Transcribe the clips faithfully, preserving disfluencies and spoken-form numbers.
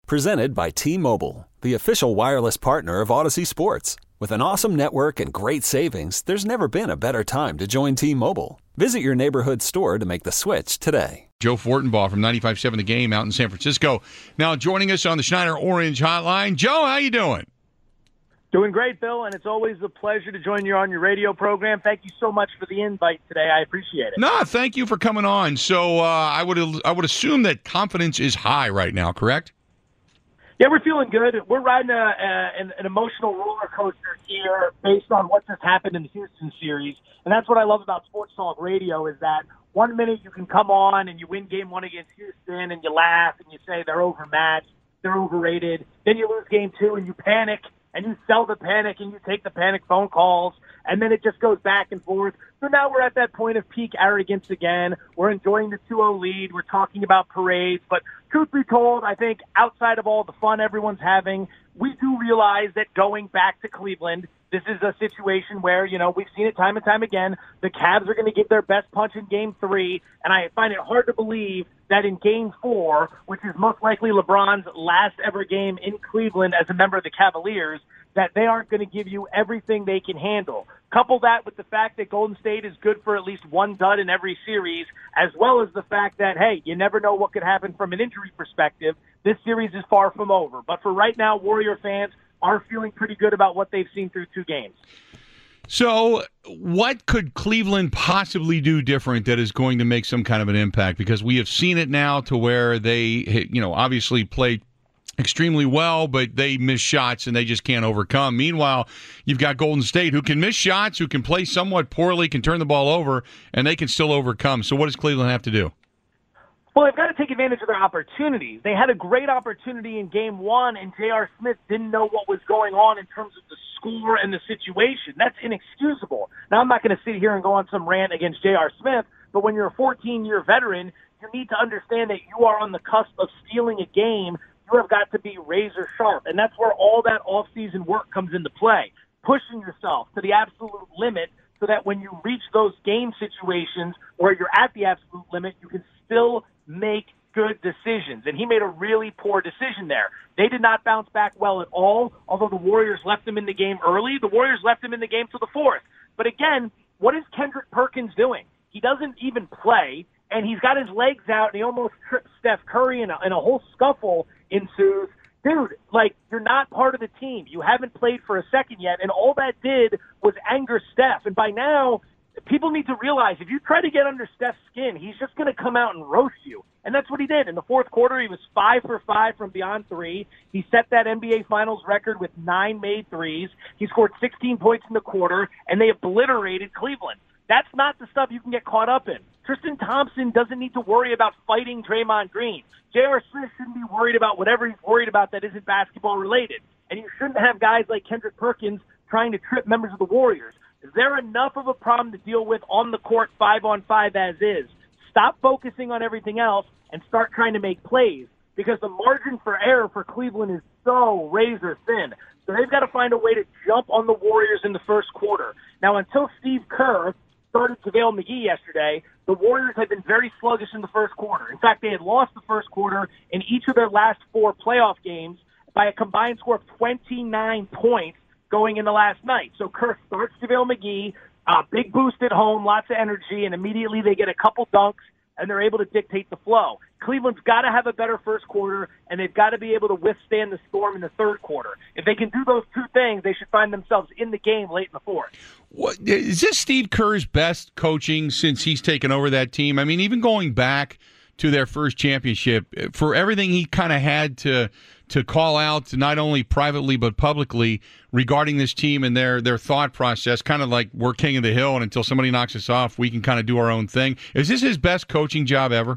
Presented by T-Mobile, the official wireless partner of Odyssey Sports. With an awesome network and great savings, there's never been a better time to join T-Mobile. Visit your neighborhood store to make the switch today. Joe Fortenbaugh from ninety-five point seven The Game out in San Francisco. Now joining us on the Schneider Orange Hotline. Joe, how you doing? Doing great, Bill, and it's always a pleasure to join you on your radio program. Thank you so much for the invite today. I appreciate it. No, thank you for coming on. So uh, I would I would assume that confidence is high right now, correct? Yeah, we're feeling good. We're riding a, a, an, an emotional roller coaster here based on what just happened in the Houston series. And that's what I love about Sports Talk Radio is that one minute you can come on and you win game one against Houston and you laugh and you say they're overmatched, they're overrated. Then you lose game two and you panic and you sell the panic and you take the panic phone calls. And then it just goes back and forth. So now we're at that point of peak arrogance again. We're enjoying the two oh lead. We're talking about parades. But truth be told, I think outside of all the fun everyone's having, we do realize that going back to Cleveland, this is a situation where, you know, we've seen it time and time again. The Cavs are going to give their best punch in game three. And I find it hard to believe that in game four, which is most likely LeBron's last ever game in Cleveland as a member of the Cavaliers, that they aren't going to give you everything they can handle. Couple that with the fact that Golden State is good for at least one dud in every series, as well as the fact that, hey, you never know what could happen from an injury perspective. This series is far from over. But for right now, Warrior fans are feeling pretty good about what they've seen through two games. So what could Cleveland possibly do different that is going to make some kind of an impact? Because we have seen it now to where they, you know, obviously played extremely well, but they miss shots and they just can't overcome. Meanwhile, you've got Golden State who can miss shots, who can play somewhat poorly, can turn the ball over, and they can still overcome. So what does Cleveland have to do? Well, they've got to take advantage of their opportunities. They had a great opportunity in game one, and J R. Smith didn't know what was going on in terms of the score and the situation. That's inexcusable. Now, I'm not going to sit here and go on some rant against J R. Smith, but when you're a fourteen-year veteran, you need to understand that you are on the cusp of stealing a game. You have got to be razor sharp, and that's where all that off-season work comes into play. Pushing yourself to the absolute limit so that when you reach those game situations where you're at the absolute limit, you can still make good decisions. And he made a really poor decision there. They did not bounce back well at all, although the Warriors left him in the game early. The Warriors left him in the game to the fourth. But again, what is Kendrick Perkins doing? He doesn't even play, and he's got his legs out, and he almost trips Steph Curry, and a, and a whole scuffle ensues. Dude, like, you're not part of the team. You haven't played for a second yet, and all that did was anger Steph. And by now, people need to realize if you try to get under Steph's skin, he's just going to come out and roast you. And that's what he did. In the fourth quarter, he was five for five from beyond three. He set that N B A Finals record with nine made threes. He scored sixteen points in the quarter, and they obliterated Cleveland. That's not the stuff you can get caught up in. Tristan Thompson doesn't need to worry about fighting Draymond Green. J R. Smith shouldn't be worried about whatever he's worried about that isn't basketball related. And you shouldn't have guys like Kendrick Perkins trying to trip members of the Warriors. They're enough of a problem to deal with on the court five on five as is. Stop focusing on everything else and start trying to make plays because the margin for error for Cleveland is so razor thin. So they've got to find a way to jump on the Warriors in the first quarter. Now, until Steve Kerr started JaVale McGee yesterday, the Warriors had been very sluggish in the first quarter. In fact, they had lost the first quarter in each of their last four playoff games by a combined score of twenty-nine points going into last night. So Kerr starts JaVale McGee, uh, big boost at home, lots of energy, and immediately they get a couple dunks, and they're able to dictate the flow. Cleveland's got to have a better first quarter, and they've got to be able to withstand the storm in the third quarter. If they can do those two things, they should find themselves in the game late in the fourth. What, is this Steve Kerr's best coaching since he's taken over that team? I mean, even going back to their first championship, for everything he kind of had to to call out, not only privately but publicly, regarding this team and their their thought process, kind of like we're king of the hill, and until somebody knocks us off, we can kind of do our own thing. Is this his best coaching job ever?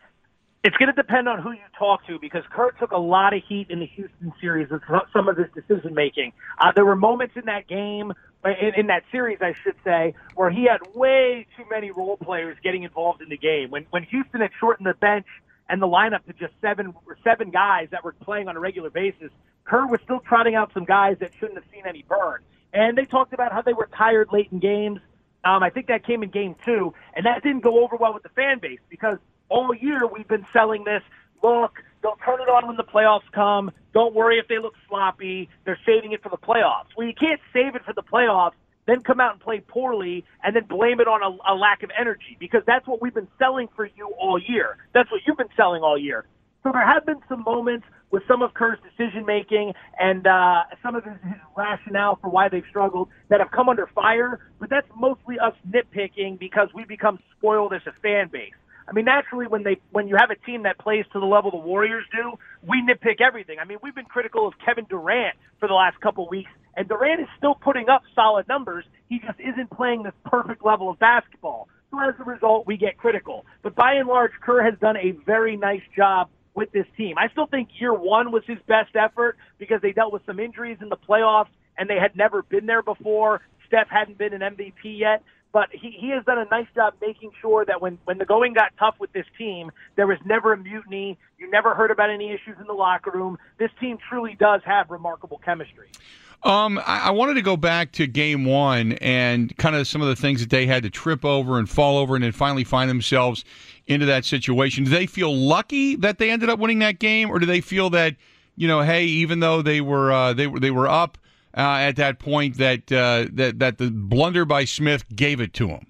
It's going to depend on who you talk to because Kerr took a lot of heat in the Houston series with some of his decision-making. Uh, there were moments in that game, in, in that series, I should say, where he had way too many role players getting involved in the game. When, when Houston had shortened the bench and the lineup to just seven seven guys that were playing on a regular basis, Kerr was still trotting out some guys that shouldn't have seen any burn. And they talked about how they were tired late in games. Um, I think that came in game two, and that didn't go over well with the fan base because all year we've been selling this, look, they'll turn it on when the playoffs come. Don't worry if they look sloppy. They're saving it for the playoffs. Well, you can't save it for the playoffs, then come out and play poorly, and then blame it on a, a lack of energy, because that's what we've been selling for you all year. That's what you've been selling all year. So there have been some moments with some of Kerr's decision-making and uh, some of his, his rationale for why they've struggled that have come under fire, but that's mostly us nitpicking because we become spoiled as a fan base. I mean, naturally, when they when you have a team that plays to the level the Warriors do, we nitpick everything. I mean, we've been critical of Kevin Durant for the last couple of weeks, and Durant is still putting up solid numbers. He just isn't playing this perfect level of basketball. So as a result, we get critical. But by and large, Kerr has done a very nice job with this team. I still think year one was his best effort because they dealt with some injuries in the playoffs, and they had never been there before. Steph hadn't been an M V P yet. But he, he has done a nice job making sure that when, when the going got tough with this team, there was never a mutiny. You never heard about any issues in the locker room. This team truly does have remarkable chemistry. Um, I, I wanted to go back to game one and kind of some of the things that they had to trip over and fall over and then finally find themselves into that situation. Do they feel lucky that they ended up winning that game, or do they feel that, you know, hey, even though they were uh, they were they were up Uh, at that point, that uh, that that the blunder by Smith gave it to him?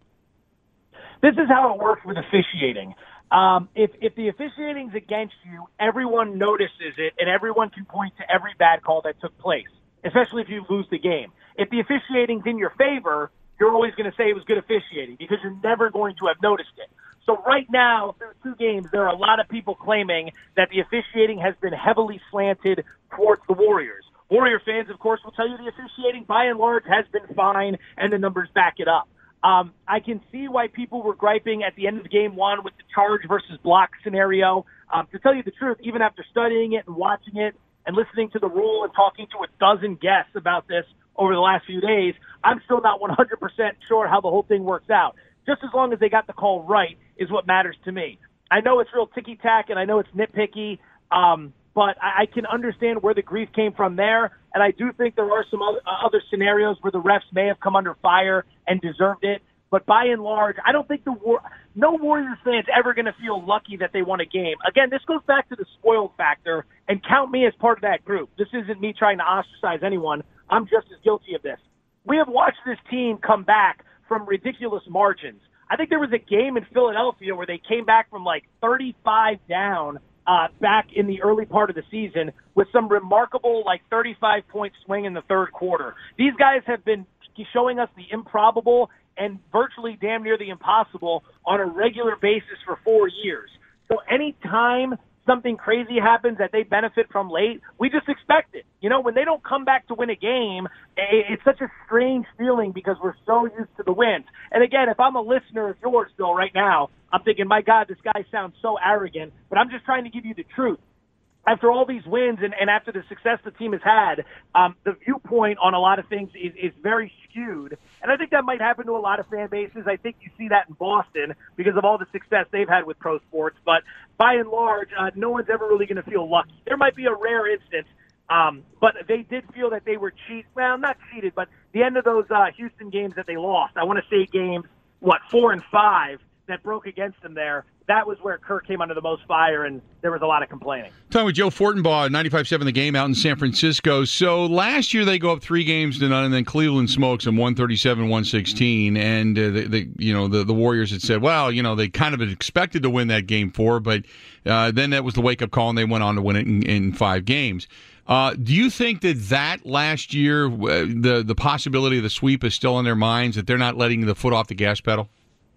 This is how it works with officiating. Um, if if the officiating's against you, everyone notices it, and everyone can point to every bad call that took place, especially if you lose the game. If the officiating's in your favor, you're always going to say it was good officiating because you're never going to have noticed it. So right now, through two games, there are a lot of people claiming that the officiating has been heavily slanted towards the Warriors. Warrior fans, of course, will tell you the officiating, by and large, has been fine, and the numbers back it up. Um, I can see why people were griping at the end of game one with the charge versus block scenario. Um, to tell you the truth, even after studying it and watching it and listening to the rule and talking to a dozen guests about this over the last few days, I'm still not one hundred percent sure how the whole thing works out. Just as long as they got the call right is what matters to me. I know it's real ticky-tack, and I know it's nitpicky, um, but I can understand where the grief came from there, and I do think there are some other scenarios where the refs may have come under fire and deserved it. But by and large, I don't think the war- no Warriors fan's ever going to feel lucky that they won a game. Again, this goes back to the spoiled factor, and count me as part of that group. This isn't me trying to ostracize anyone. I'm just as guilty of this. We have watched this team come back from ridiculous margins. I think there was a game in Philadelphia where they came back from like thirty-five down Uh, back in the early part of the season with some remarkable, like, thirty-five point swing in the third quarter. These guys have been showing us the improbable and virtually damn near the impossible on a regular basis for four years. So any time something crazy happens that they benefit from late, we just expect it. You know, when they don't come back to win a game, it's such a strange feeling because we're so used to the wins. And again, if I'm a listener of yours, Bill, right now, I'm thinking, my God, this guy sounds so arrogant, but I'm just trying to give you the truth. After all these wins and, and after the success the team has had, um, the viewpoint on a lot of things is, is very skewed. And I think that might happen to a lot of fan bases. I think you see that in Boston because of all the success they've had with pro sports. But by and large, uh, no one's ever really going to feel lucky. There might be a rare instance, um, but they did feel that they were cheated. Well, not cheated, but the end of those uh, Houston games that they lost, I want to say games, what, four and five, that broke against them there. That was where Kerr came under the most fire, and there was a lot of complaining. Talking with Joe Fortenbaugh, ninety-five seven The Game out in San Francisco. So last year they go up three games to none, and then Cleveland smokes them one thirty-seven one sixteen. And uh, the, the you know the, the Warriors had said, well, you know they kind of expected to win that game four, but uh, then that was the wake up call, and they went on to win it in, in five games. Uh, do you think that that last year, uh, the the possibility of the sweep is still in their minds, that they're not letting the foot off the gas pedal?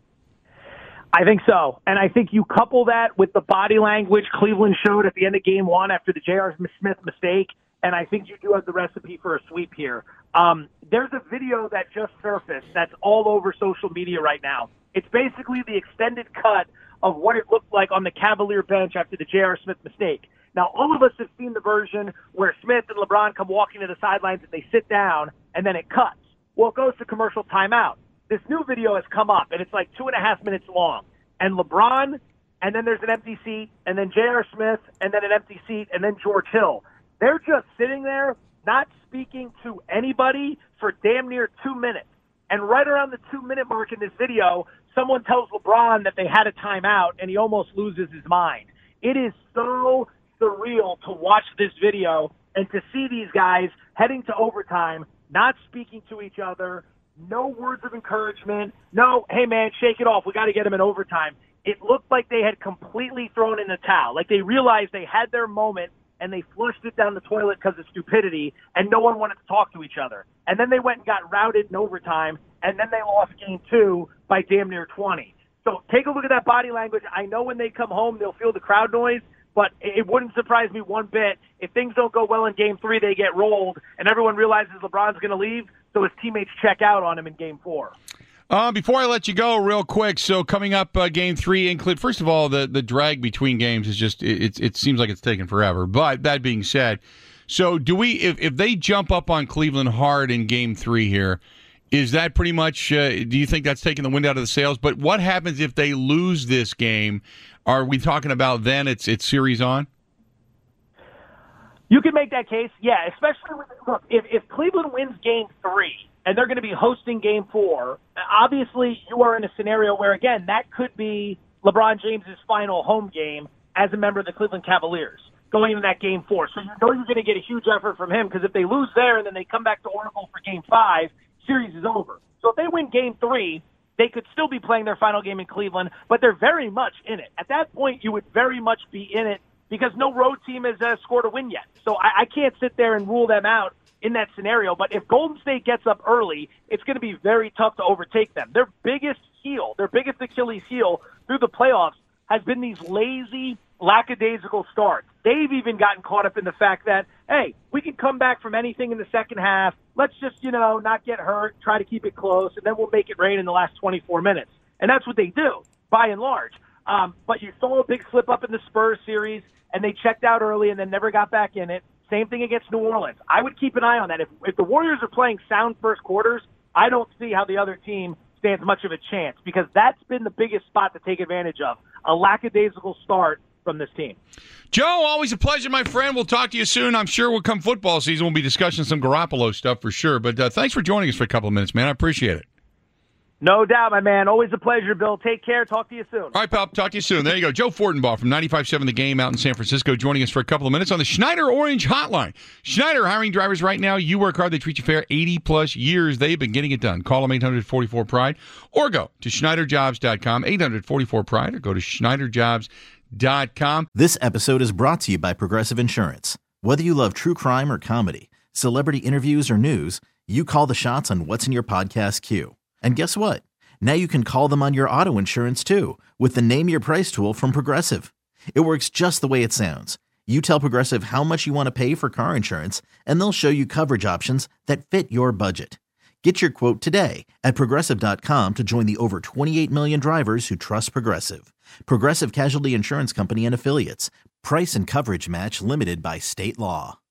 I think so. And I think you couple that with the body language Cleveland showed at the end of game one after the J R. Smith mistake, and I think you do have the recipe for a sweep here. Um, there's a video that just surfaced that's all over social media right now. It's basically the extended cut of what it looked like on the Cavalier bench after the J R. Smith mistake. Now, all of us have seen the version where Smith and LeBron come walking to the sidelines and they sit down, and then it cuts. Well, it goes to commercial timeout. This new video has come up, and it's like two and a half minutes long. And LeBron, and then there's an empty seat, and then J R. Smith, and then an empty seat, and then George Hill. They're just sitting there, not speaking to anybody for damn near two minutes. And right around the two-minute mark in this video, someone tells LeBron that they had a timeout, and he almost loses his mind. It is so surreal to watch this video and to see these guys heading to overtime, not speaking to each other, no words of encouragement, no, hey, man, shake it off. We got to get him in overtime. It looked like they had completely thrown in the towel. Like they realized they had their moment, and they flushed it down the toilet because of stupidity, and no one wanted to talk to each other. And then they went and got routed in overtime, and then they lost game two by damn near twenty. So take a look at that body language. I know when they come home, they'll feel the crowd noise, but it wouldn't surprise me one bit if things don't go well in game three, they get rolled, and everyone realizes LeBron's going to leave, so his teammates check out on him in game four. Uh, before I let you go, real quick, so coming up uh, game three, include first of all, the, the drag between games is just, it, it, it seems like it's taken forever. But that being said, so do we, if, if they jump up on Cleveland hard in game three here, is that pretty much, uh, do you think that's taking the wind out of the sails? But what happens if they lose this game? Are we talking about then it's it's series on? You can make that case, yeah, especially with, look, if, if Cleveland wins game three, and they're going to be hosting game four, obviously you are in a scenario where, again, that could be LeBron James' final home game as a member of the Cleveland Cavaliers going into that game four. So you know you're going to get a huge effort from him, because if they lose there and then they come back to Oracle for game five, series is over. So if they win game three, they could still be playing their final game in Cleveland, but they're very much in it. At that point, you would very much be in it because no road team has uh, scored a win yet. So I, I can't sit there and rule them out in that scenario. But if Golden State gets up early, it's going to be very tough to overtake them. Their biggest heel, their biggest Achilles heel through the playoffs has been these lazy, lackadaisical starts. They've even gotten caught up in the fact that, hey, we can come back from anything in the second half. Let's just, you know, not get hurt, try to keep it close, and then we'll make it rain in the last twenty-four minutes. And that's what they do, by and large. Um, but you saw a big slip up in the Spurs series, and they checked out early and then never got back in it. Same thing against New Orleans. I would keep an eye on that. If, if the Warriors are playing sound first quarters, I don't see how the other team stands much of a chance, because that's been the biggest spot to take advantage of, a lackadaisical start from this team. Joe, always a pleasure, my friend. We'll talk to you soon. I'm sure we'll come football season, we'll be discussing some Garoppolo stuff for sure. But uh, thanks for joining us for a couple of minutes, man. I appreciate it. No doubt, my man. Always a pleasure, Bill. Take care. Talk to you soon. All right, pal. Talk to you soon. There you go. Joe Fortenbaugh from ninety-five point seven The Game out in San Francisco, joining us for a couple of minutes on the Schneider Orange Hotline. Schneider hiring drivers right now. You work hard. They treat you fair. eighty-plus years they've been getting it done. Call them eight hundred forty-four pride or go to Schneider Jobs dot com, eight hundred forty-four pride, or go to Schneider Jobs dot com. This episode is brought to you by Progressive Insurance. Whether you love true crime or comedy, celebrity interviews or news, you call the shots on what's in your podcast queue. And guess what? Now you can call them on your auto insurance too, with the Name Your Price tool from Progressive. It works just the way it sounds. You tell Progressive how much you want to pay for car insurance, and they'll show you coverage options that fit your budget. Get your quote today at Progressive dot com to join the over twenty-eight million drivers who trust Progressive. Progressive Casualty Insurance Company and Affiliates. Price and coverage match limited by state law.